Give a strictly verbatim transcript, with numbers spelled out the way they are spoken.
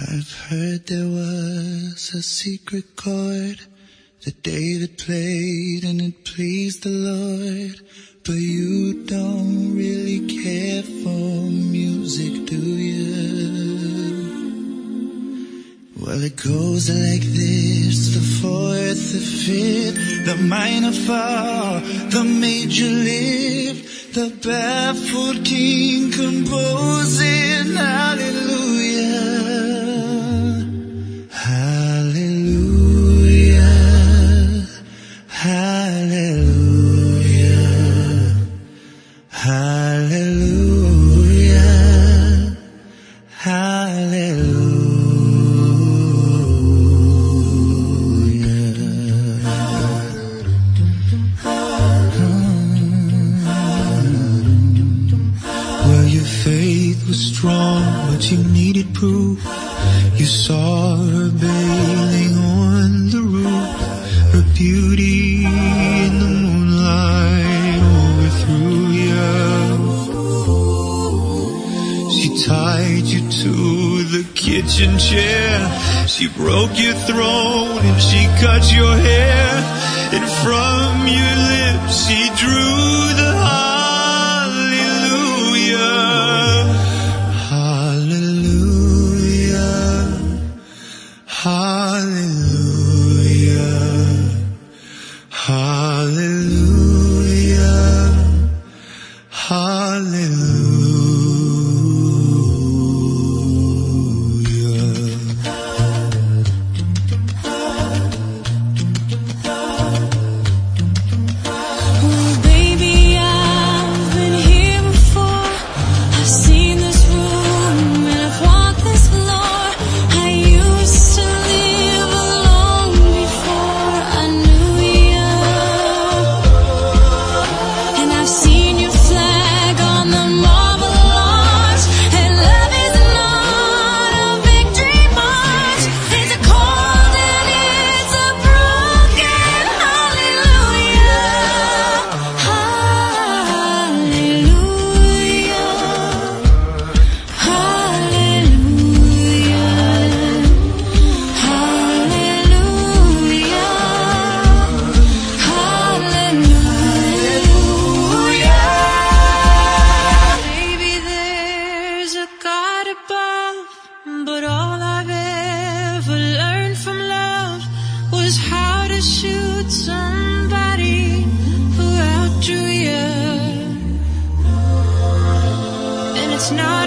I've heard there was a secret chord that David played and it pleased the Lord. But you don't really care for music, do you? Well, it goes like this: the fourth, the fifth, the minor fall, the major lift, the baffled king composing hallelujah, hallelujah, hallelujah, hallelujah, hallelujah. Faith was strong, but you needed proof. You saw her bathing on the roof. Her beauty in the moonlight overthrew you. She tied you to the kitchen chair. She broke your throat and she cut your hair. And from your lips she drew the heart. Hallelujah, hallelujah, Oh, baby, I've been here before. I've seen this room and I've walked this floor. I used to live alone before I knew you. And I've seen your flag on the Marble Arch. And love is not a victory march. It's a cold and it's a broken hallelujah. Hallelujah. Hallelujah. Hallelujah. Maybe there's a God above, but all I've ever learned from love was how to shoot somebody who outdrew you. And it's not